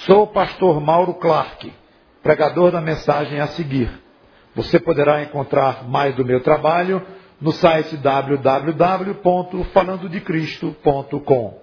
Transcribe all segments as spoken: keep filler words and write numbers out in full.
Sou o pastor Mauro Clark, pregador da mensagem a seguir. Você poderá encontrar mais do meu trabalho no site w w w ponto falando de cristo ponto com.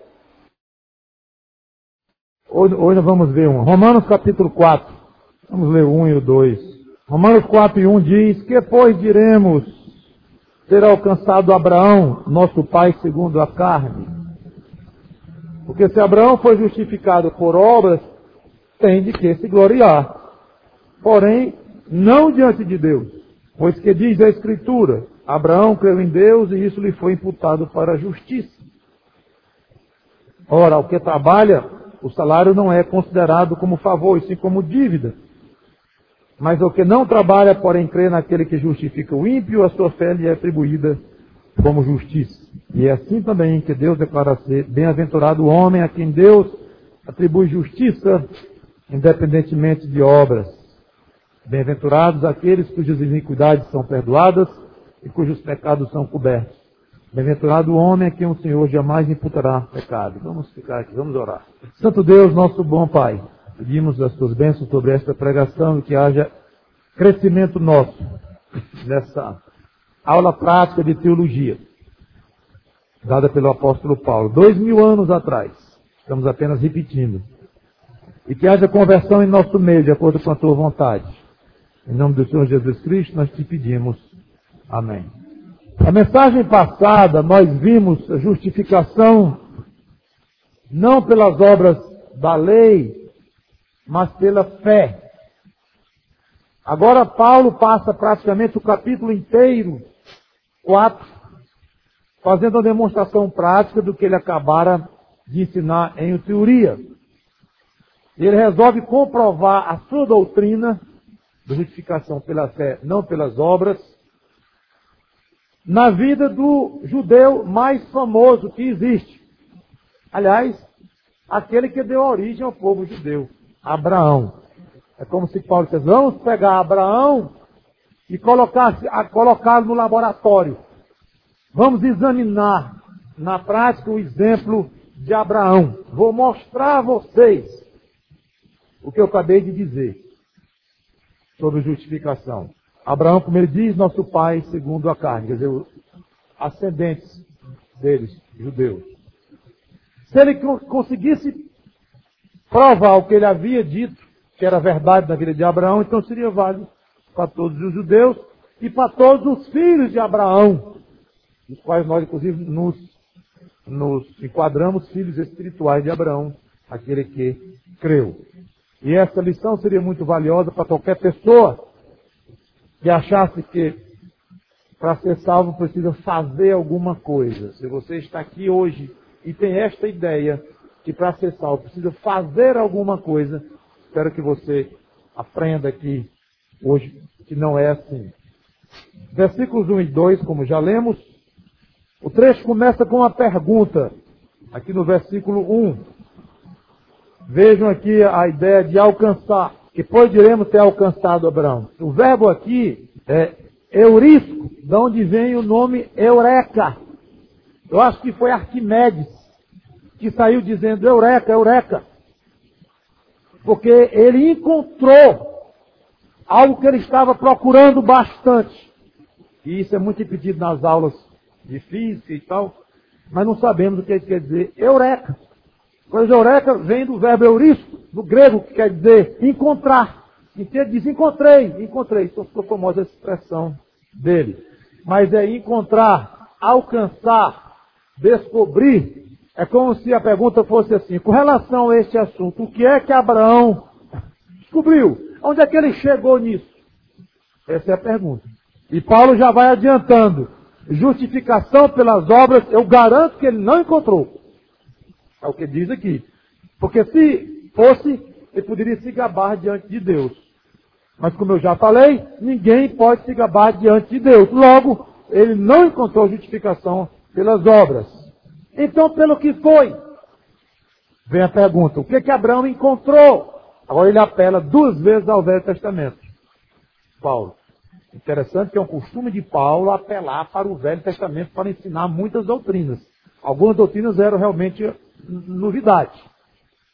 Hoje, hoje nós vamos ver um. Romanos capítulo quatro. Vamos ler o um e o dois. Romanos quatro e um diz: que pois diremos ter alcançado Abraão, nosso pai segundo a carne? Porque se Abraão foi justificado por obras, tem de que se gloriar. Porém, não diante de Deus. Pois que diz a Escritura: Abraão creu em Deus e isso lhe foi imputado para a justiça. Ora, o que trabalha, o salário não é considerado como favor, e sim como dívida. Mas o que não trabalha, porém crê naquele que justifica o ímpio, a sua fé lhe é atribuída como justiça. E é assim também que Deus declara ser bem-aventurado o homem a quem Deus atribui justiça, independentemente de obras. Bem-aventurados aqueles cujas iniquidades são perdoadas e cujos pecados são cobertos. Bem-aventurado o homem a quem o Senhor jamais imputará pecado. Vamos ficar aqui, vamos orar. Santo Deus, nosso bom Pai, pedimos as tuas bênçãos sobre esta pregação e que haja crescimento nosso nessa aula prática de teologia, dada pelo apóstolo Paulo, dois mil anos atrás. Estamos apenas repetindo. E que haja conversão em nosso meio, de acordo com a tua vontade. Em nome do Senhor Jesus Cristo, nós te pedimos. Amém. A mensagem passada, nós vimos a justificação não pelas obras da lei, mas pela fé. Agora Paulo passa praticamente o capítulo inteiro, quatro, fazendo uma demonstração prática do que ele acabara de ensinar em teoria. Ele resolve comprovar a sua doutrina de justificação pela fé, não pelas obras, na vida do judeu mais famoso que existe. Aliás, aquele que deu origem ao povo judeu, Abraão. É como se Paulo dissesse: vamos pegar Abraão e colocar, colocá-lo no laboratório. Vamos examinar na prática o exemplo de Abraão. Vou mostrar a vocês o que eu acabei de dizer sobre justificação. Abraão, como ele diz, nosso pai segundo a carne, quer dizer, os ascendentes deles, judeus. Se ele conseguisse provar o que ele havia dito, que era verdade na vida de Abraão, então seria válido para todos os judeus e para todos os filhos de Abraão, dos quais nós, inclusive, nos, nos enquadramos filhos espirituais de Abraão, aquele que creu. E essa lição seria muito valiosa para qualquer pessoa que achasse que para ser salvo precisa fazer alguma coisa. Se você está aqui hoje e tem esta ideia que para ser salvo precisa fazer alguma coisa, espero que você aprenda aqui hoje que não é assim. Versículos um e dois, como já lemos, o trecho começa com uma pergunta, aqui no versículo um. Vejam aqui a ideia de alcançar. Que pois diremos ter alcançado Abraão. O verbo aqui é eurisco, de onde vem o nome eureka. Eu acho que foi Arquimedes que saiu dizendo eureka, eureka. Porque ele encontrou algo que ele estava procurando bastante. E isso é muito repetido nas aulas de física e tal, mas não sabemos o que quer dizer eureka. Pois eureka vem do verbo eurisco, do grego, que quer dizer encontrar. Então ele diz: encontrei, encontrei. Então ficou famosa essa expressão dele. Mas é encontrar, alcançar, descobrir. É como se a pergunta fosse assim: com relação a este assunto, o que é que Abraão descobriu? Onde é que ele chegou nisso? Essa é a pergunta. E Paulo já vai adiantando. Justificação pelas obras, eu garanto que ele não encontrou. É o que diz aqui. Porque se fosse, ele poderia se gabar diante de Deus. Mas como eu já falei, ninguém pode se gabar diante de Deus. Logo, ele não encontrou justificação pelas obras. Então, pelo que foi? Vem a pergunta: o que que Abraão encontrou? Agora ele apela duas vezes ao Velho Testamento. Paulo. Interessante que é um costume de Paulo apelar para o Velho Testamento para ensinar muitas doutrinas. Algumas doutrinas eram realmente novidade.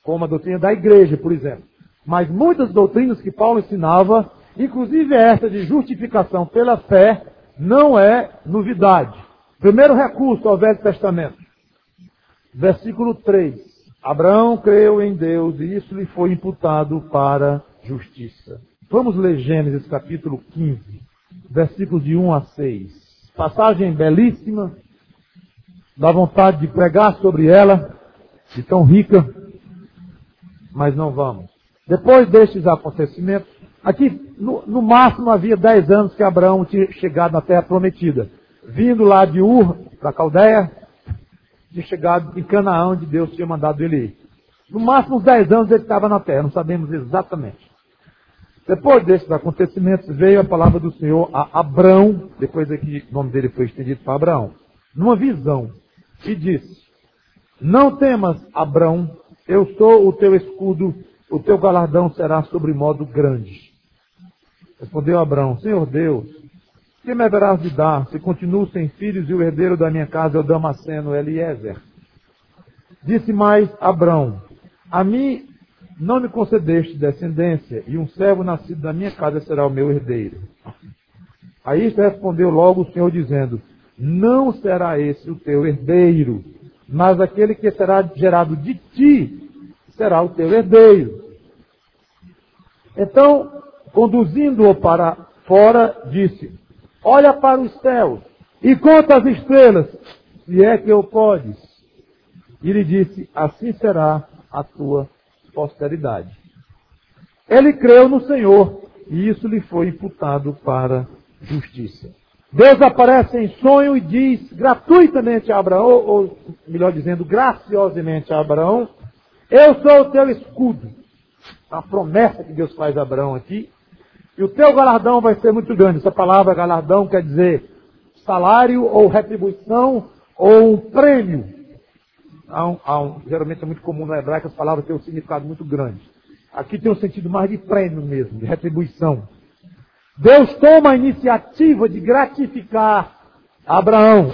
como a doutrina da igreja, por exemplo. Mas muitas doutrinas que Paulo ensinava, inclusive essa de justificação pela fé, não é novidade. Primeiro recurso ao Velho Testamento. Versículo três. Abraão creu em Deus e isso lhe foi imputado para justiça. Vamos ler Gênesis capítulo quinze, versículos de um a seis. Passagem belíssima, dá vontade de pregar sobre ela, de tão rica, mas não vamos. Depois destes acontecimentos, aqui no, no máximo havia dez anos que Abraão tinha chegado na terra prometida. Vindo lá de Ur, da Caldeia, tinha chegado em Canaã, onde Deus tinha mandado ele ir. No máximo uns dez anos ele estava na terra, não sabemos exatamente. Depois desses acontecimentos veio a palavra do Senhor a Abrão, depois aqui o nome dele foi estendido para Abraão, numa visão, e disse: não temas, Abrão, eu sou o teu escudo, o teu galardão será sobremodo grande. Respondeu Abrão: Senhor Deus, que me haverás de dar, se continuo sem filhos e o herdeiro da minha casa é o Damasceno Eliezer? Disse mais Abrão: a mim não me concedeste descendência, e um servo nascido da minha casa será o meu herdeiro. A isto respondeu logo o Senhor, dizendo: não será esse o teu herdeiro, mas aquele que será gerado de ti será o teu herdeiro. Então, conduzindo-o para fora, disse: olha para os céus e conta as estrelas, se é que eu podes. E lhe disse: assim será a tua posteridade. Ele creu no Senhor e isso lhe foi imputado para justiça. Deus aparece em sonho e diz gratuitamente a Abraão, ou, ou melhor dizendo, graciosamente a Abraão: eu sou o teu escudo. A promessa que Deus faz a Abraão aqui. E o teu galardão vai ser muito grande. Essa palavra galardão quer dizer salário ou retribuição ou um prêmio. Há um, há um, geralmente é muito comum no hebraico as palavras têm um significado muito grande. Aqui tem um sentido mais de prêmio mesmo, de retribuição. Deus toma a iniciativa de gratificar Abraão.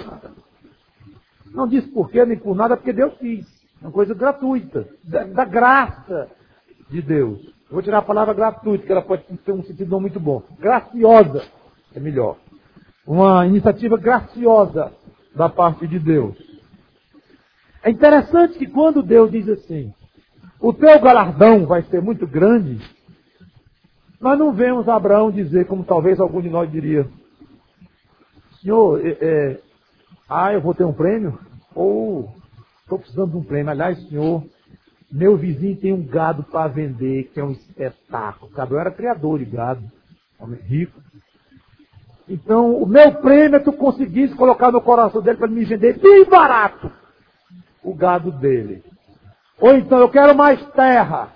Não diz por quê nem por nada, porque Deus quis. É uma coisa gratuita, da, da graça de Deus. Eu vou tirar a palavra gratuita, que ela pode ter um sentido não muito bom. Graciosa é melhor. Uma iniciativa graciosa da parte de Deus. É interessante que quando Deus diz assim: o teu galardão vai ser muito grande, nós não vemos Abraão dizer, como talvez algum de nós diria: Senhor, é, é, ah, eu vou ter um prêmio? Ou estou precisando de um prêmio. Aliás, Senhor, meu vizinho tem um gado para vender, que é um espetáculo. O Gabriel era criador de gado, homem rico. Então, o meu prêmio é tu conseguisse colocar no coração dele para ele me vender bem barato o gado dele. Ou então, eu quero mais terra.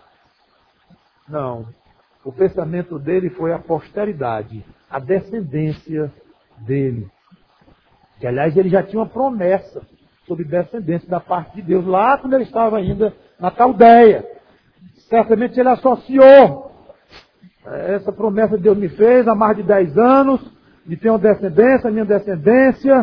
Não. O pensamento dele foi a posteridade, a descendência dele. Que, aliás, ele já tinha uma promessa sobre descendência da parte de Deus, lá quando ele estava ainda na Caldeia. Certamente ele associou essa promessa que Deus me fez há mais de dez anos, de ter uma descendência, a minha descendência,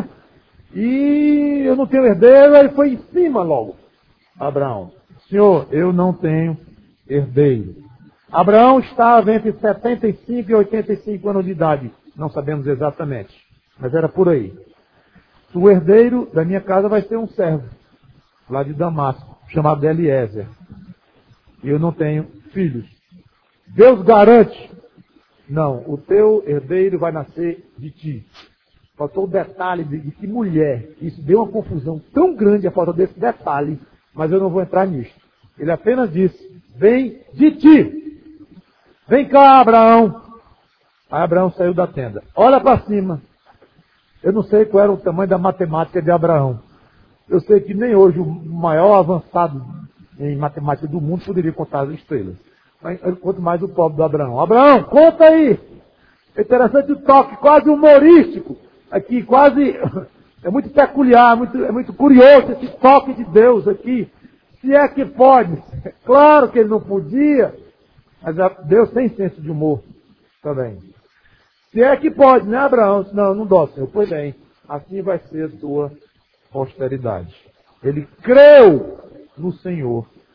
e eu não tenho herdeiro. Ele foi em cima logo, Abraão: Senhor, eu não tenho herdeiro. Abraão estava entre setenta e cinco e oitenta e cinco anos de idade, não sabemos exatamente, mas era por aí. O herdeiro da minha casa vai ser um servo, lá de Damasco, chamado Eliezer. E eu não tenho filhos. Deus garante: não, o teu herdeiro vai nascer de ti. Faltou o detalhe de, de que mulher. Isso deu uma confusão tão grande a falta desse detalhe, mas eu não vou entrar nisso. Ele apenas disse: vem de ti. Vem cá, Abraão. Aí Abraão saiu da tenda. Olha para cima. Eu não sei qual era o tamanho da matemática de Abraão. Eu sei que nem hoje o maior avançado em matemática do mundo poderia contar as estrelas. Mas quanto mais o pobre do Abraão. Abraão, conta aí. É interessante o toque, quase humorístico. Aqui, quase, é muito peculiar, muito, é muito curioso esse toque de Deus aqui. Se é que pode. Claro que ele não podia, mas Deus tem senso de humor também. Se é que pode, né, Abraão? Não, não dó, Senhor. Pois bem, assim vai ser a tua posteridade. Ele creu no Senhor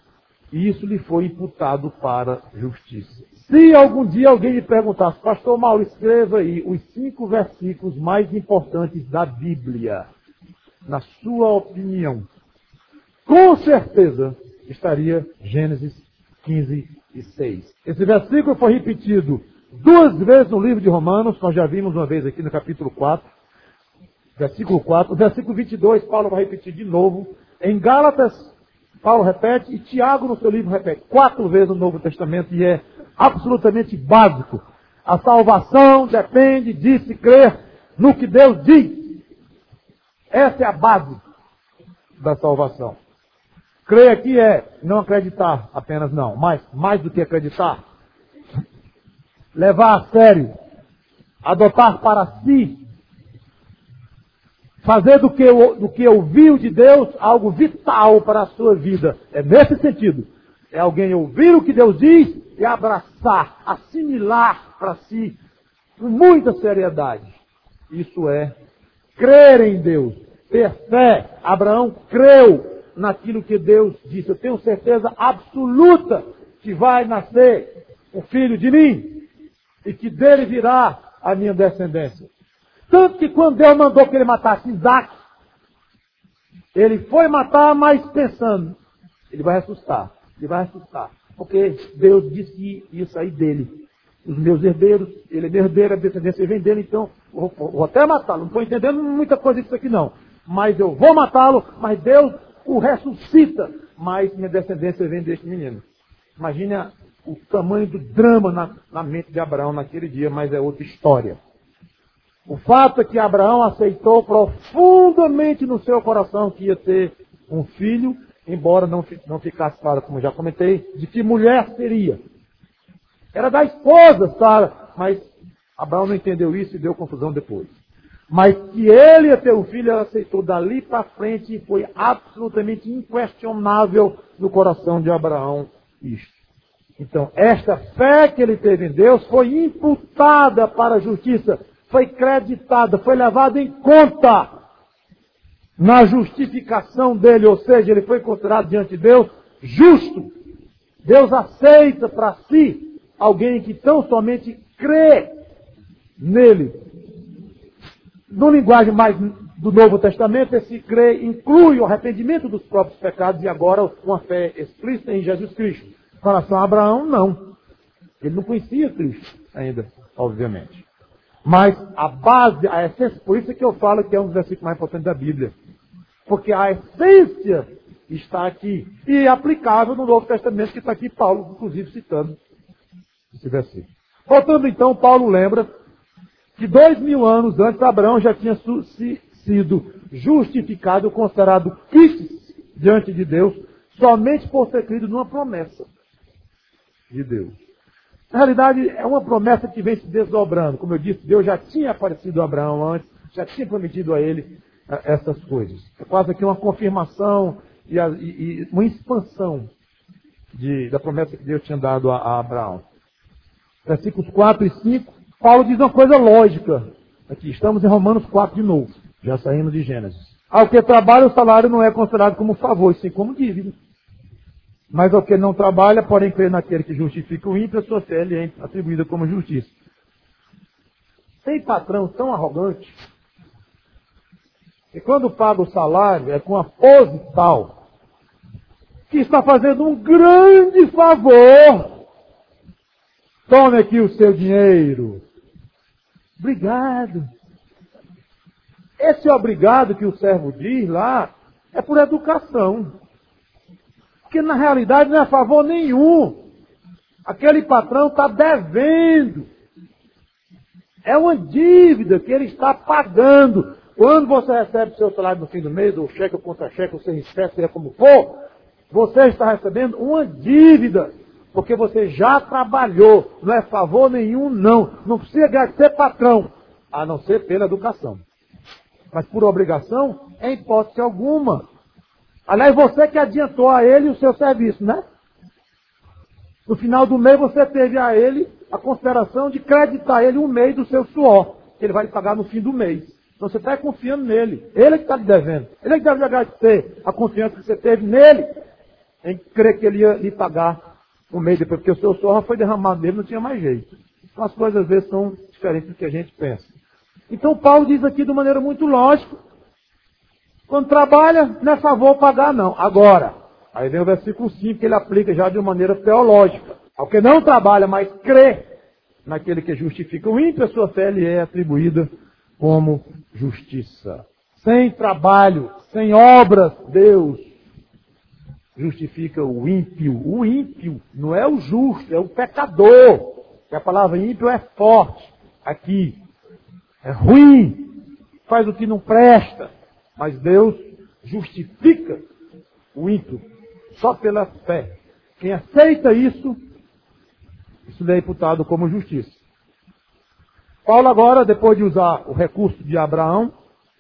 e isso lhe foi imputado para justiça. Se algum dia alguém me perguntasse, pastor Mauro, escreva aí os cinco versículos mais importantes da Bíblia, na sua opinião, com certeza estaria Gênesis quinze e seis. Esse versículo foi repetido duas vezes no livro de Romanos, nós já vimos uma vez aqui no capítulo quatro, versículo quatro. O versículo vinte e dois, Paulo vai repetir de novo. Em Gálatas, Paulo repete, e Tiago no seu livro repete quatro vezes no Novo Testamento, e é absolutamente básico. A salvação depende de se crer no que Deus diz. Essa é a base da salvação. Crer aqui é não acreditar apenas não, mas mais do que acreditar, levar a sério, adotar para si, fazer do que, do que ouviu de Deus algo vital para a sua vida. É nesse sentido. É alguém ouvir o que Deus diz e abraçar, assimilar para si com muita seriedade. Isso é crer em Deus, ter fé. Abraão creu naquilo que Deus disse. Eu tenho certeza absoluta que vai nascer um filho de mim e que dele virá a minha descendência. Tanto que quando Deus mandou que ele matasse Isaac, ele foi matar, mas pensando, ele vai ressuscitar, ele vai ressuscitar. Porque Deus disse que ia sair dele. Os meus herdeiros, ele é meu herdeiro, a descendência vem dele, então vou, vou até matá-lo. Não estou entendendo muita coisa disso aqui não. Mas eu vou matá-lo, mas Deus o ressuscita. Mas minha descendência vem deste menino. Imagine o tamanho do drama na, na mente de Abraão naquele dia, mas é outra história. O fato é que Abraão aceitou profundamente no seu coração que ia ter um filho, embora não, não ficasse claro, como já comentei, de que mulher seria. Era da esposa, Sara, mas Abraão não entendeu isso e deu confusão depois. Mas que ele ia ter um filho, ele aceitou dali para frente e foi absolutamente inquestionável no coração de Abraão isto. Então, esta fé que ele teve em Deus foi imputada para a justiça, foi creditada, foi levada em conta na justificação dele, ou seja, ele foi considerado diante de Deus justo. Deus aceita para si alguém que tão somente crê nele. No linguagem mais do Novo Testamento, esse crer inclui o arrependimento dos próprios pecados e agora uma fé explícita em Jesus Cristo. Com relação a Abraão, não. Ele não conhecia Cristo ainda, obviamente. Mas a base, a essência, por isso é que eu falo que é um dos versículos mais importantes da Bíblia. Porque a essência está aqui e é aplicável no Novo Testamento, que está aqui Paulo, inclusive, citando esse versículo. Voltando então, Paulo lembra que dois mil anos antes, Abraão já tinha sido justificado, considerado quites diante de Deus, somente por ter crido numa promessa de Deus. Na realidade, é uma promessa que vem se desdobrando. Como eu disse, Deus já tinha aparecido a Abraão antes, já tinha prometido a ele essas coisas. É quase que uma confirmação e, a, e, e uma expansão de, da promessa que Deus tinha dado a, a Abraão. Versículos quatro e cinco, Paulo diz uma coisa lógica. Aqui, estamos em Romanos quatro de novo. Já saímos de Gênesis. Ao que trabalha, o salário não é considerado como favor, sim como dívida. Mas ao que não trabalha, porém crer naquele que justifica o ímpio, a sua fé lhe é atribuída como justiça. Tem patrão tão arrogante que quando paga o salário é com a pose tal que está fazendo um grande favor. Tome aqui o seu dinheiro. Obrigado. Esse obrigado que o servo diz lá é por educação. Porque na realidade não é favor nenhum. Aquele patrão está devendo. É uma dívida que ele está pagando. Quando você recebe seu salário no fim do mês, ou cheque ou contra-cheque, ou seja espécie, seja como for, você está recebendo uma dívida. Porque você já trabalhou. Não é favor nenhum, não. Não precisa ser patrão, a não ser pela educação. Mas por obrigação, é hipótese alguma. Aliás, você que adiantou a ele o seu serviço, né? No final do mês, você teve a ele a consideração de creditar a ele um mês do seu suor, que ele vai lhe pagar no fim do mês. Então você está confiando nele. Ele é que está lhe devendo. Ele é que deve agradecer a confiança que você teve nele. em crer que ele ia lhe pagar um mês depois, porque o seu sorro foi derramado nele, não tinha mais jeito. Então as coisas às vezes são diferentes do que a gente pensa. Então Paulo diz aqui de maneira muito lógica, quando trabalha, não é favor pagar não. Agora, aí vem o versículo cinco que ele aplica já de uma maneira teológica. Ao que não trabalha, mas crê naquele que justifica o ímpio, a sua fé lhe é atribuída como justiça. Sem trabalho, sem obras, Deus justifica o ímpio. O ímpio não é o justo, é o pecador. E a palavra ímpio é forte aqui. É ruim, faz o que não presta. Mas Deus justifica o ímpio só pela fé. Quem aceita isso, isso lhe é imputado como justiça. Paulo agora, depois de usar o recurso de Abraão,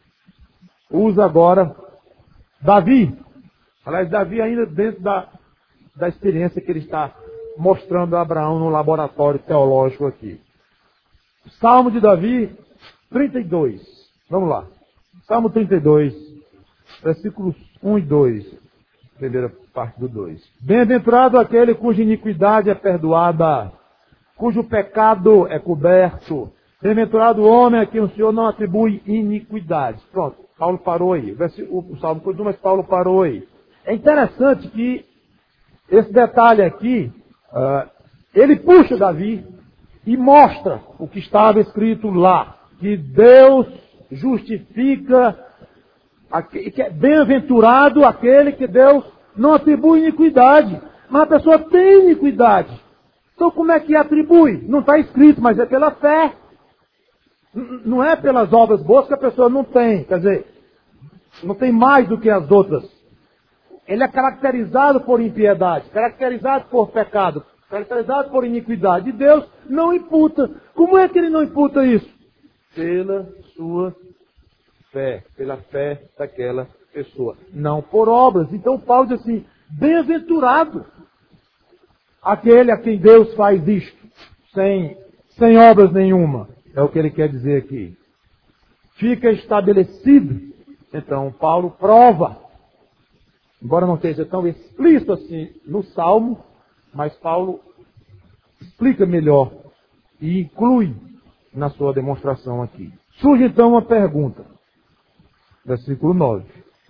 usa agora Davi. Aliás, Davi ainda dentro da, da experiência que ele está mostrando a Abraão no laboratório teológico aqui. Salmo de Davi, trinta e dois. Vamos lá. Salmo trinta e dois, versículos um e dois. Primeira parte do dois. Bem-aventurado aquele cuja iniquidade é perdoada, cujo pecado é coberto. Bem-aventurado o homem a quem o Senhor não atribui iniquidade. Pronto, Paulo parou aí. O Salmo continua, mas Paulo parou aí. É interessante que esse detalhe aqui, uh, ele puxa Davi e mostra o que estava escrito lá, que Deus justifica, que é bem-aventurado aquele que Deus não atribui iniquidade. Mas a pessoa tem iniquidade. Então como é que atribui? Não está escrito, mas é pela fé. Não é pelas obras boas que a pessoa não tem. Quer dizer, não tem mais do que as outras. Ele é caracterizado por impiedade, caracterizado por pecado, caracterizado por iniquidade. E Deus não imputa. Como é que ele não imputa isso? Pela sua fé, pela fé daquela pessoa, não por obras. Então Paulo diz assim, bem-aventurado aquele a quem Deus faz isto, sem, sem obras nenhuma, é o que ele quer dizer aqui. Fica estabelecido. Então Paulo prova, embora não esteja tão explícito assim no Salmo, mas Paulo explica melhor e inclui na sua demonstração aqui. Surge então uma pergunta. Versículo nove.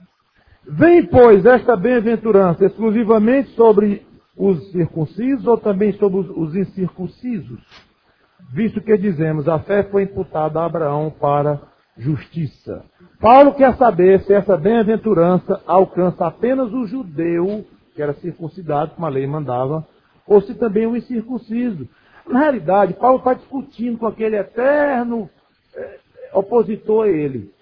Vem, pois, esta bem-aventurança exclusivamente sobre os circuncisos ou também sobre os, os incircuncisos? Visto que dizemos, a fé foi imputada a Abraão para justiça. Paulo quer saber se essa bem-aventurança alcança apenas o judeu, que era circuncidado, como a lei mandava, ou se também o incircunciso. Na realidade, Paulo está discutindo com aquele eterno é, opositor a ele,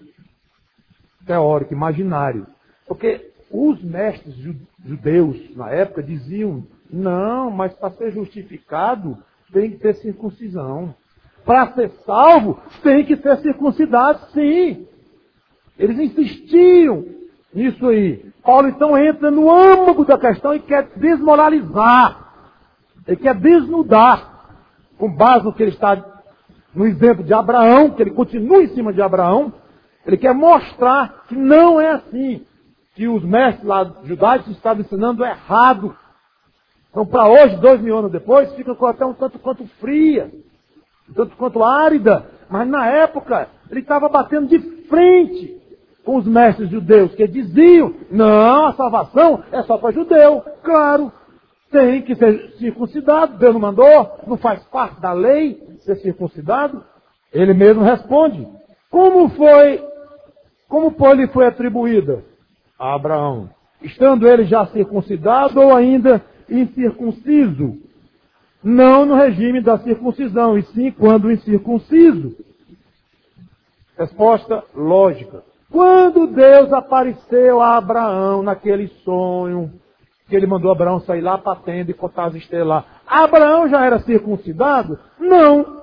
teórico, imaginário. Porque os mestres judeus, na época, diziam, não, mas para ser justificado, tem que ter circuncisão. Para ser salvo, tem que ser circuncidado, sim. Eles insistiam nisso aí. Paulo, então, entra no âmago da questão e quer desmoralizar. Ele quer desnudar. Com base no que ele está, no exemplo de Abraão, que ele continua em cima de Abraão, ele quer mostrar que não é assim, que os mestres lá judaicos estavam ensinando errado. Então, para hoje, dois mil anos depois, fica até um tanto quanto fria, um tanto quanto árida, mas na época, ele estava batendo de frente com os mestres judeus, que diziam, não, a salvação é só para judeu, claro. Tem que ser circuncidado, Deus não mandou, não faz parte da lei ser circuncidado. Ele mesmo responde, como foi, como foi, lhe foi atribuída a Abraão? Estando ele já circuncidado ou ainda incircunciso? Não no regime da circuncisão, e sim quando incircunciso. Resposta lógica. Quando Deus apareceu a Abraão naquele sonho, que ele mandou Abraão sair lá para a tenda e contar as estrelas lá. Abraão já era circuncidado? Não.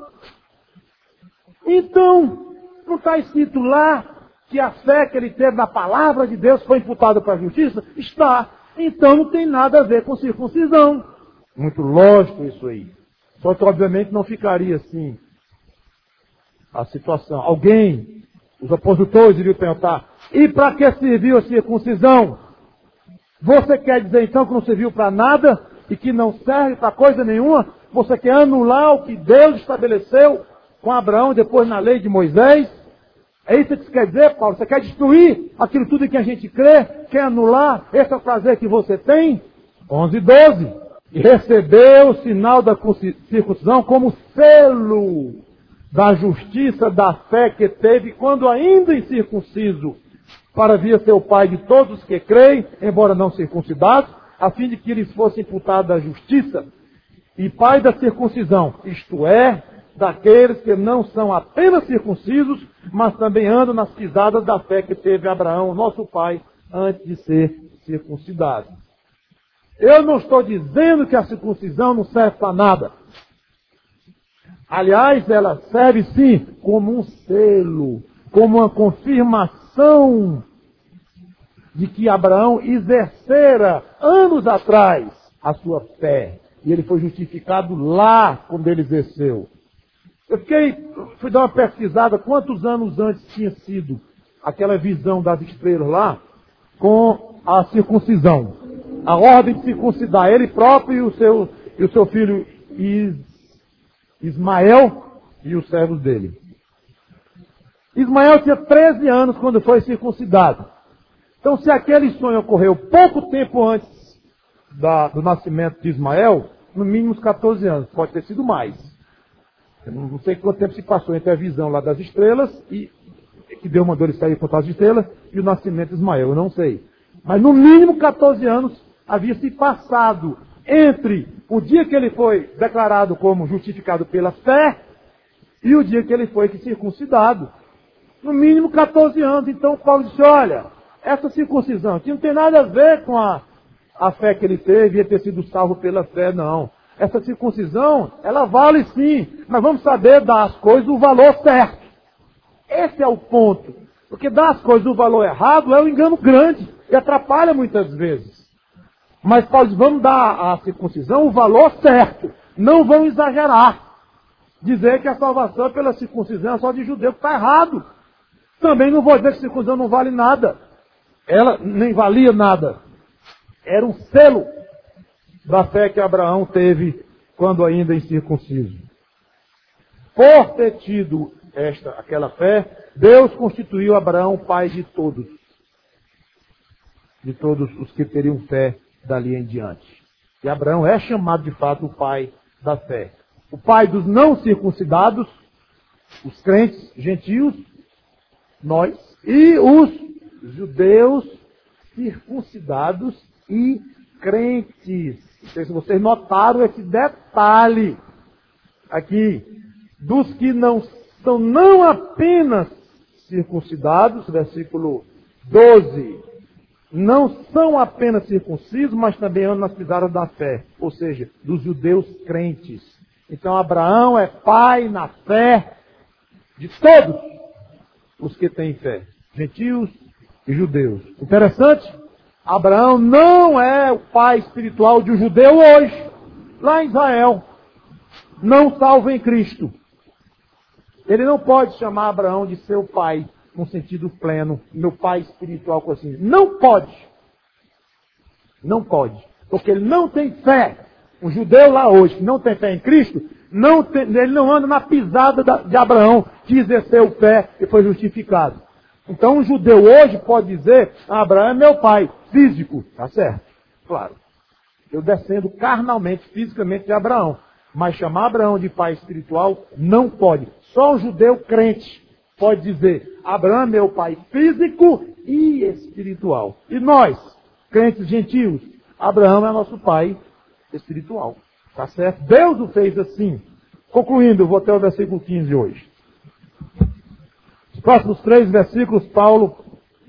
Então, não está escrito lá que a fé que ele teve na palavra de Deus foi imputada para a justiça? Está. Então não tem nada a ver com circuncisão. Muito lógico isso aí. Só que obviamente não ficaria assim a situação. Alguém, os opositores iriam perguntar, e para que serviu a circuncisão? Você quer dizer então que não serviu para nada e que não serve para coisa nenhuma? Você quer anular o que Deus estabeleceu com Abraão depois na lei de Moisés? É isso que você quer dizer, Paulo? Você quer destruir aquilo tudo em que a gente crê? Quer anular? Esse é o prazer que você tem? onze, doze. E recebeu o sinal da circuncisão como selo da justiça, da fé que teve quando ainda incircunciso, para vir a ser o pai de todos os que creem, embora não circuncidados, a fim de que lhes fosse imputada a justiça, e pai da circuncisão, isto é, daqueles que não são apenas circuncisos, mas também andam nas pisadas da fé que teve Abraão, nosso pai, antes de ser circuncidado. Eu não estou dizendo que a circuncisão não serve para nada. Aliás, ela serve sim como um selo, como uma confirmação de que Abraão exercera anos atrás a sua fé. E ele foi justificado lá quando ele exerceu. Eu fiquei, fui dar uma pesquisada quantos anos antes tinha sido aquela visão das estrelas lá com a circuncisão. A ordem de circuncidar ele próprio e o seu, e o seu filho Is, Ismael e os servos dele. Ismael tinha treze anos quando foi circuncidado. Então, se aquele sonho ocorreu pouco tempo antes da, do nascimento de Ismael, no mínimo uns catorze anos, pode ter sido mais. Eu não sei quanto tempo se passou entre a visão lá das estrelas, e que deu uma dor de sair contra as estrelas, e o nascimento de Ismael, eu não sei. Mas no mínimo catorze anos havia se passado entre o dia que ele foi declarado como justificado pela fé e o dia que ele foi circuncidado. No mínimo catorze anos. Então Paulo disse, olha, essa circuncisão aqui não tem nada a ver com a, a fé que ele teve e ter sido salvo pela fé, não. Essa circuncisão, ela vale sim, mas vamos saber dar às coisas o valor certo. Esse é o ponto. Porque dar às coisas o valor errado é um engano grande e atrapalha muitas vezes. Mas Paulo diz, vamos dar à circuncisão o valor certo. Não vão exagerar. Dizer que a salvação é pela circuncisão é só de judeu, que está errado. Também não vou dizer que a circuncisão não vale nada. Ela nem valia nada. Era um selo da fé que Abraão teve quando ainda incircunciso. Por ter tido esta, aquela fé, Deus constituiu Abraão pai de todos. De todos os que teriam fé dali em diante. E Abraão é chamado de fato o pai da fé. O pai dos não circuncidados, os crentes gentios, nós, e os judeus circuncidados e crentes. Não sei se vocês notaram esse detalhe aqui, dos que não são não apenas circuncidados, versículo doze, não são apenas circuncisos, mas também andam nas pisadas da fé, ou seja, dos judeus crentes. Então Abraão é pai na fé de todos os que têm fé, gentios e judeus. Interessante, Abraão não é o pai espiritual de um judeu hoje, lá em Israel, não salvo em Cristo. Ele não pode chamar Abraão de seu pai, num sentido pleno, meu pai espiritual, coisa assim. Não pode. Não pode. Porque ele não tem fé. Um judeu lá hoje, que não tem fé em Cristo, não tem, ele não anda na pisada de Abraão, que exerceu fé e foi justificado. Então um judeu hoje pode dizer, Abraão é meu pai, físico. Tá certo. Claro. Eu descendo carnalmente, fisicamente de Abraão. Mas chamar Abraão de pai espiritual, não pode. Só um judeu crente pode dizer, Abraão é meu pai físico e espiritual. E nós, crentes gentios, Abraão é nosso pai espiritual. Tá certo? Deus o fez assim. Concluindo, eu vou até o versículo quinze hoje. Os próximos três versículos, Paulo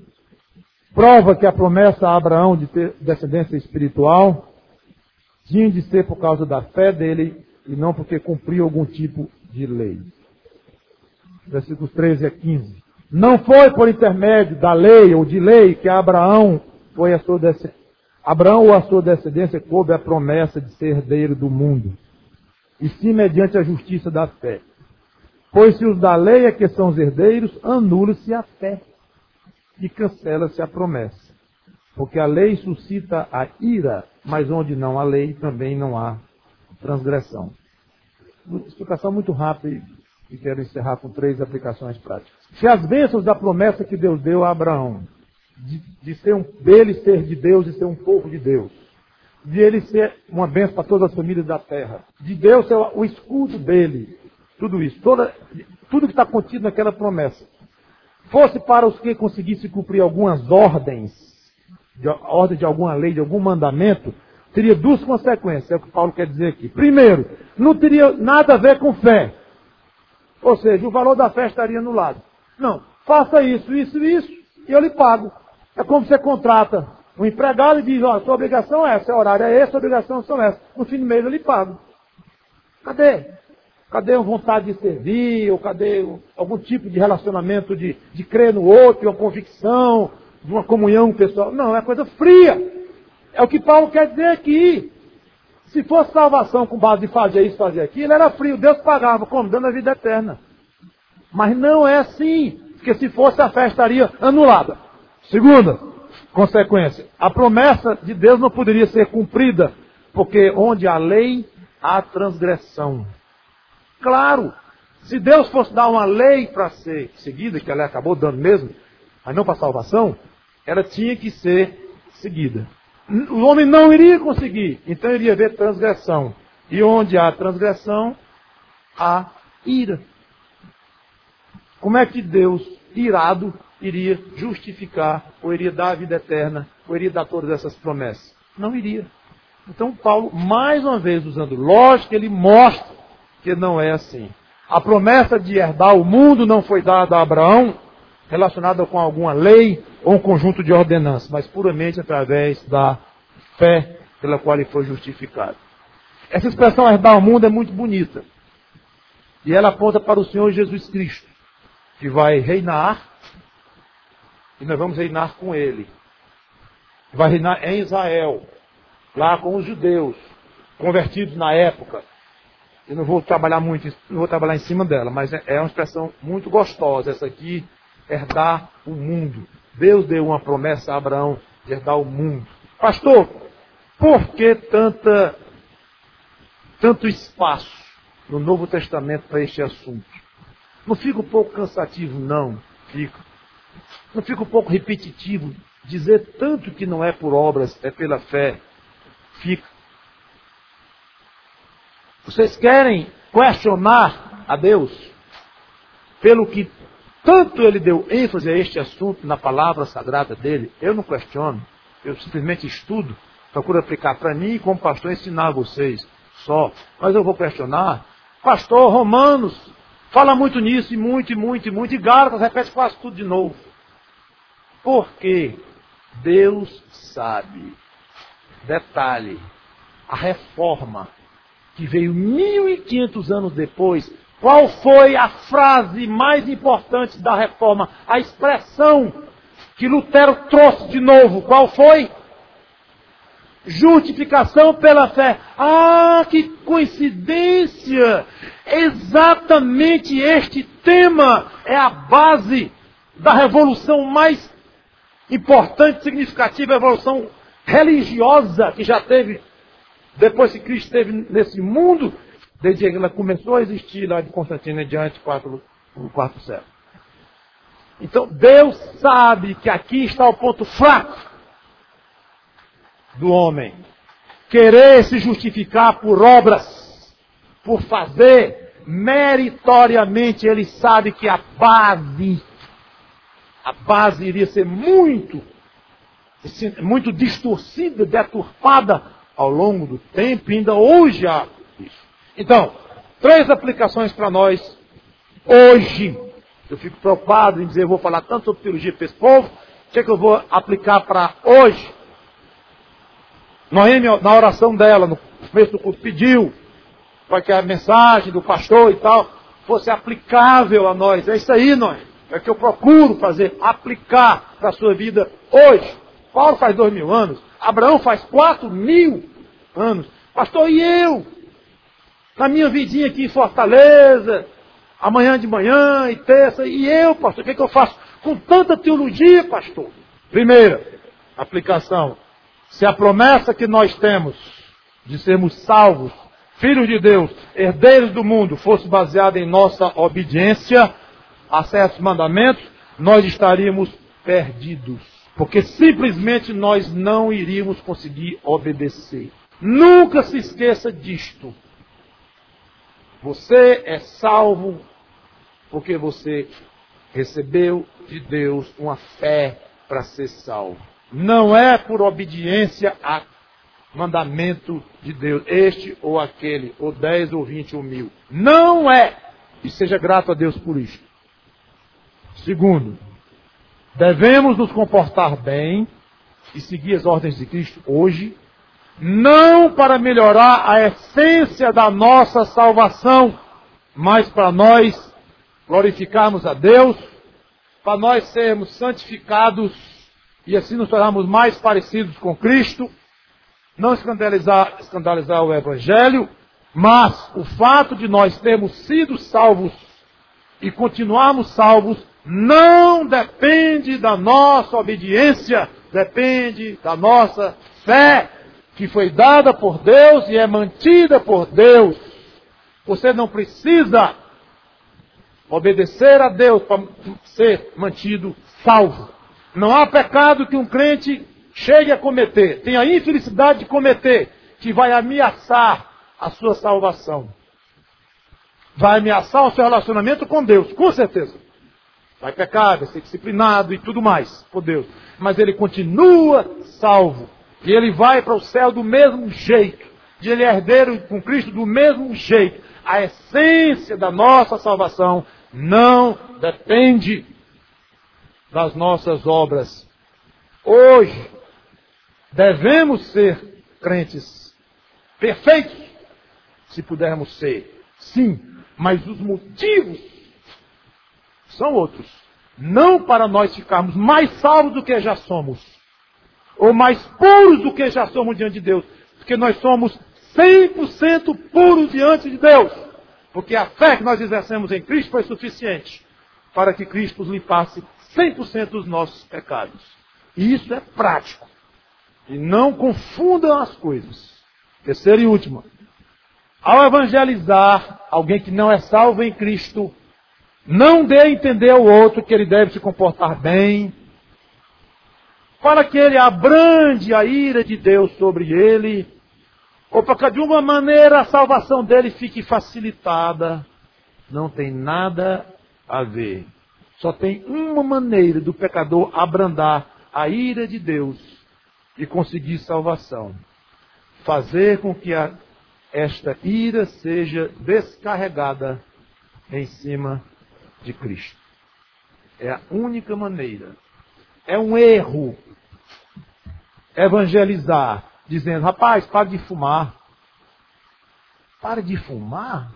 prova que a promessa a Abraão de ter descendência espiritual tinha de ser por causa da fé dele e não porque cumpriu algum tipo de lei. Versículos treze a quinze. Não foi por intermédio da lei ou de lei que Abraão foi a sua descendência. Abraão ou a sua descendência coube a promessa de ser herdeiro do mundo, e sim mediante a justiça da fé. Pois se os da lei é que são os herdeiros, anula-se a fé e cancela-se a promessa. Porque a lei suscita a ira, mas onde não há lei, também não há transgressão. Explicação muito rápida e quero encerrar com três aplicações práticas. Se as bênçãos da promessa que Deus deu a Abraão, de, de ser um, dele ser de Deus e ser um povo de Deus, de ele ser uma bênção para todas as famílias da terra, de Deus ser o escudo dele, tudo isso, toda, tudo que está contido naquela promessa, fosse para os que conseguissem cumprir algumas ordens, de, ordem de alguma lei, de algum mandamento, teria duas consequências, é o que Paulo quer dizer aqui. Primeiro, não teria nada a ver com fé. Ou seja, o valor da fé estaria anulado. Não, faça isso, isso e isso, e eu lhe pago. É como você contrata um empregado e diz, olha, sua obrigação é essa, seu horário é esse, sua obrigação são essas. No fim do mês eu lhe pago. Cadê? Cadê a vontade de servir? Ou cadê algum tipo de relacionamento de, de crer no outro, uma convicção, de uma comunhão pessoal? Não, é coisa fria. É o que Paulo quer dizer aqui. Se fosse salvação com base em fazer isso, fazer aquilo, era frio. Deus pagava, como? Dando a vida eterna. Mas não é assim. Porque se fosse, a fé estaria anulada. Segunda consequência. A promessa de Deus não poderia ser cumprida. Porque onde há lei, há transgressão. Claro, se Deus fosse dar uma lei para ser seguida, que ela acabou dando mesmo, mas não para salvação, ela tinha que ser seguida. O homem não iria conseguir, então iria haver transgressão. E onde há transgressão, há ira. Como é que Deus, irado, iria justificar, ou iria dar a vida eterna, ou iria dar todas essas promessas? Não iria. Então Paulo, mais uma vez, usando lógica, ele mostra que não é assim. A promessa de herdar o mundo não foi dada a Abraão, relacionada com alguma lei ou um conjunto de ordenanças, mas puramente através da fé pela qual ele foi justificado. Essa expressão herdar o mundo é muito bonita. E ela aponta para o Senhor Jesus Cristo, que vai reinar, e nós vamos reinar com Ele. Vai reinar em Israel, lá com os judeus, convertidos na época. Eu não vou trabalhar muito, não vou trabalhar em cima dela, mas é uma expressão muito gostosa essa aqui, herdar o mundo. Deus deu uma promessa a Abraão de herdar o mundo. Pastor, por que tanta, tanto espaço no Novo Testamento para este assunto? Não fica um pouco cansativo? Não, fica. Não fica um pouco repetitivo dizer tanto que não é por obras, é pela fé? Fica. Vocês querem questionar a Deus pelo que tanto ele deu ênfase a este assunto na palavra sagrada dele? Eu não questiono, eu simplesmente estudo, procuro aplicar para mim e como pastor ensinar a vocês só. Mas eu vou questionar. Pastor, Romanos fala muito nisso, e muito, e muito, e muito, e Gálatas repete quase tudo de novo. Porque Deus sabe, detalhe, a reforma que veio mil e quinhentos anos depois, qual foi a frase mais importante da reforma? A expressão que Lutero trouxe de novo, qual foi? Justificação pela fé. Ah, que coincidência! Exatamente este tema é a base da revolução mais importante, significativa, a revolução religiosa que já teve depois que Cristo esteve nesse mundo, desde que ela começou a existir lá de Constantino em diante, no quarto século. Então, Deus sabe que aqui está o ponto fraco do homem. Querer se justificar por obras, por fazer meritoriamente. Ele sabe que a base, a base iria ser muito, muito distorcida, deturpada ao longo do tempo, e ainda hoje há isso. Então, três aplicações para nós hoje. Eu fico preocupado em dizer, eu vou falar tanto sobre teologia para esse povo, o que é que eu vou aplicar para hoje? Noemi, na oração dela, no começo do culto, pediu para que a mensagem do pastor e tal fosse aplicável a nós. É isso aí, Noemi. É o que eu procuro fazer, aplicar para a sua vida hoje. Paulo faz dois mil anos, Abraão faz quatro mil anos. Pastor, e eu? Na minha vidinha aqui em Fortaleza, amanhã de manhã e terça, e eu, pastor, o que, é que eu faço com tanta teologia, pastor? Primeira, Aplicação. Se a promessa que nós temos de sermos salvos, filhos de Deus, herdeiros do mundo, fosse baseada em nossa obediência a certos mandamentos, nós estaríamos perdidos. Porque simplesmente nós não iríamos conseguir obedecer. Nunca se esqueça disto. Você é salvo porque você recebeu de Deus uma fé para ser salvo. Não é por obediência a mandamento de Deus, este ou aquele, ou dez, ou vinte, ou mil. Não é. E seja grato a Deus por isso. Segundo, devemos nos comportar bem e seguir as ordens de Cristo hoje, não para melhorar a essência da nossa salvação, mas para nós glorificarmos a Deus, para nós sermos santificados e assim nos tornarmos mais parecidos com Cristo, não escandalizar, escandalizar o Evangelho, mas o fato de nós termos sido salvos e continuarmos salvos não depende da nossa obediência, depende da nossa fé, que foi dada por Deus e é mantida por Deus. Você não precisa obedecer a Deus para ser mantido salvo. Não há pecado que um crente chegue a cometer, tenha a infelicidade de cometer, que vai ameaçar a sua salvação. Vai ameaçar o seu relacionamento com Deus, com certeza. Vai pecar, vai ser disciplinado e tudo mais por Deus. Mas ele continua salvo. E ele vai para o céu do mesmo jeito. E ele é herdeiro com Cristo do mesmo jeito. A essência da nossa salvação não depende das nossas obras. Hoje, devemos ser crentes perfeitos, se pudermos ser. Sim, mas os motivos são outros. Não para nós ficarmos mais salvos do que já somos, ou mais puros do que já somos diante de Deus, porque nós somos cem por cento puros diante de Deus, porque a fé que nós exercemos em Cristo foi suficiente para que Cristo nos limpasse cem por cento dos nossos pecados. E isso é prático. E não confundam as coisas. Terceira e última. Ao evangelizar alguém que não é salvo em Cristo, não dê a entender ao outro que ele deve se comportar bem, para que ele abrande a ira de Deus sobre ele, ou para que de uma maneira a salvação dele fique facilitada. Não tem nada a ver. Só tem uma maneira do pecador abrandar a ira de Deus e conseguir salvação. Fazer com que a, esta ira seja descarregada em cima de Cristo. É a única maneira. É um erro evangelizar, dizendo, rapaz, pare de fumar. Pare de fumar?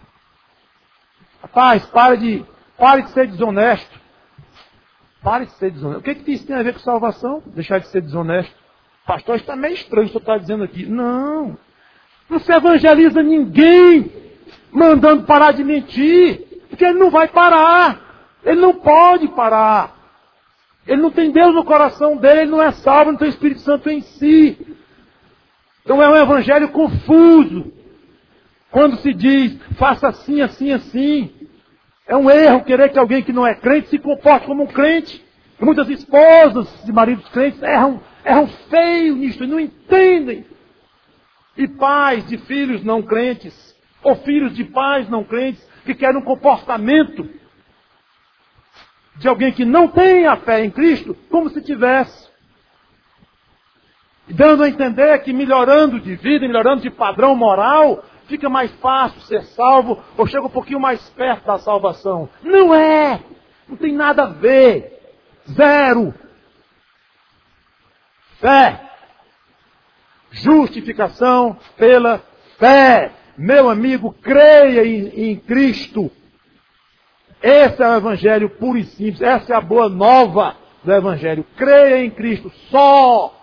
Rapaz, pare de, pare de ser desonesto. Pare de ser desonesto. O que, que isso tem a ver com salvação? Deixar de ser desonesto. Pastor, isso está meio estranho o que o senhor está dizendo aqui. Não. Não se evangeliza ninguém mandando parar de mentir. Porque ele não vai parar. Ele não pode parar. Ele não tem Deus no coração dele, ele não é salvo, não tem Espírito Santo em si. Então é um evangelho confuso. Quando se diz, faça assim, assim, assim. É um erro querer que alguém que não é crente se comporte como um crente. E muitas esposas de maridos crentes erram, erram feio nisso e não entendem. E pais de filhos não crentes, ou filhos de pais não crentes, que querem um comportamento de alguém que não tem a fé em Cristo, como se tivesse. Dando a entender que melhorando de vida, melhorando de padrão moral, fica mais fácil ser salvo, ou chega um pouquinho mais perto da salvação. Não é! Não tem nada a ver. Zero. Fé. Justificação pela fé. Meu amigo, creia em, em Cristo. Esse é o Evangelho puro e simples. Essa é a boa nova do Evangelho. Creia em Cristo só.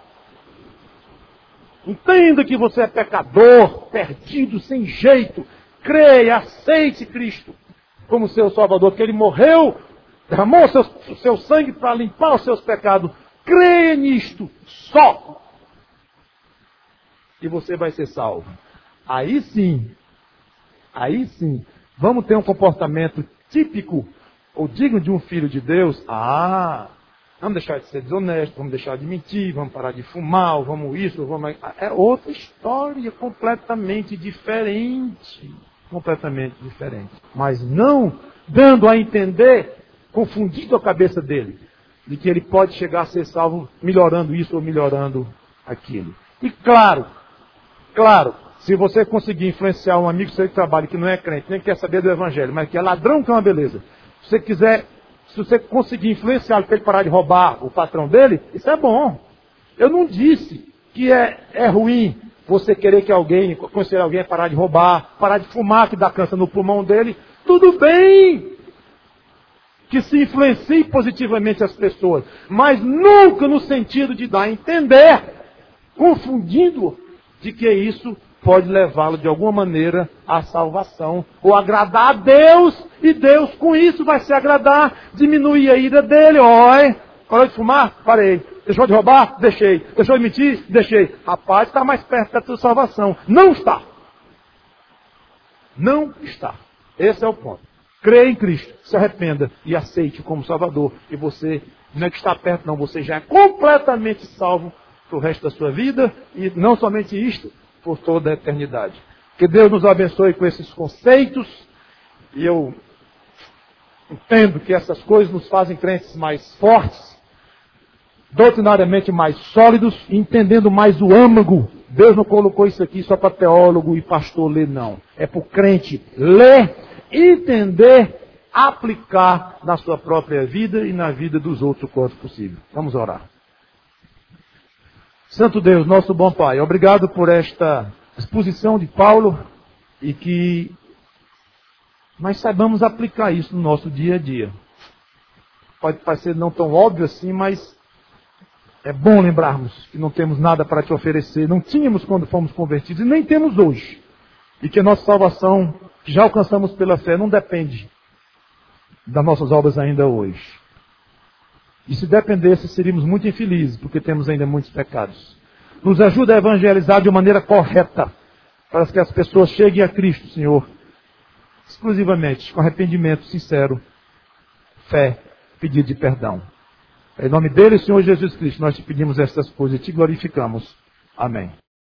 Entenda que você é pecador, perdido, sem jeito. Creia, aceite Cristo como seu Salvador, que Ele morreu, derramou o seu, o seu sangue para limpar os seus pecados Creia nisto só. E você vai ser salvo. Aí sim, aí sim, vamos ter um comportamento típico ou digno de um filho de Deus. Ah, vamos deixar de ser desonesto, vamos deixar de mentir, vamos parar de fumar, vamos isso, vamos... É outra história completamente diferente. Completamente diferente. Mas não dando a entender, confundindo a cabeça dele, de que ele pode chegar a ser salvo melhorando isso ou melhorando aquilo. E claro, claro, se você conseguir influenciar um amigo seu de trabalho que não é crente, nem quer saber do evangelho, mas que é ladrão, que é uma beleza. Se você quiser, se você conseguir influenciá-lo para ele parar de roubar o patrão dele, isso é bom. Eu não disse que é, é ruim você querer que alguém, conhecer alguém parar de roubar, parar de fumar, que dá câncer no pulmão dele. Tudo bem que se influencie positivamente as pessoas, mas nunca no sentido de dar a entender, confundindo de que isso pode levá-lo de alguma maneira à salvação, ou agradar a Deus, e Deus com isso vai se agradar, diminuir a ira dele. Oi, parou de fumar? Parei. Deixou de roubar? Deixei. Deixou de mentir? Deixei. Rapaz, está mais perto da tua salvação. Não está. Não está. Esse é o ponto. Creia em Cristo, se arrependa e aceite como Salvador. E você não é que está perto, não. Você já é completamente salvo para o resto da sua vida. E não somente isto, por toda a eternidade. Que Deus nos abençoe com esses conceitos. E eu entendo que essas coisas nos fazem crentes mais fortes, doutrinariamente mais sólidos, entendendo mais o âmago. Deus não colocou isso aqui só para teólogo e pastor ler, não. É para o crente ler, entender, aplicar na sua própria vida e na vida dos outros o quanto possível. Vamos orar. Santo Deus, nosso bom Pai, obrigado por esta exposição de Paulo e que nós saibamos aplicar isso no nosso dia a dia. Pode parecer não tão óbvio assim, mas é bom lembrarmos que não temos nada para te oferecer, não tínhamos quando fomos convertidos e nem temos hoje. E que a nossa salvação, que já alcançamos pela fé, não depende das nossas obras ainda hoje. E se dependesse, seríamos muito infelizes, porque temos ainda muitos pecados. Nos ajuda a evangelizar de maneira correta, para que as pessoas cheguem a Cristo, Senhor, exclusivamente, com arrependimento sincero, fé, pedido de perdão. Em nome dele, Senhor Jesus Cristo, nós te pedimos essas coisas e te glorificamos. Amém.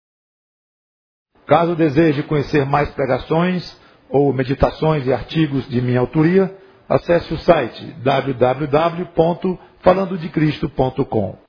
Caso deseje conhecer mais pregações ou meditações e artigos de minha autoria, acesse o site w w w ponto falando de cristo ponto com.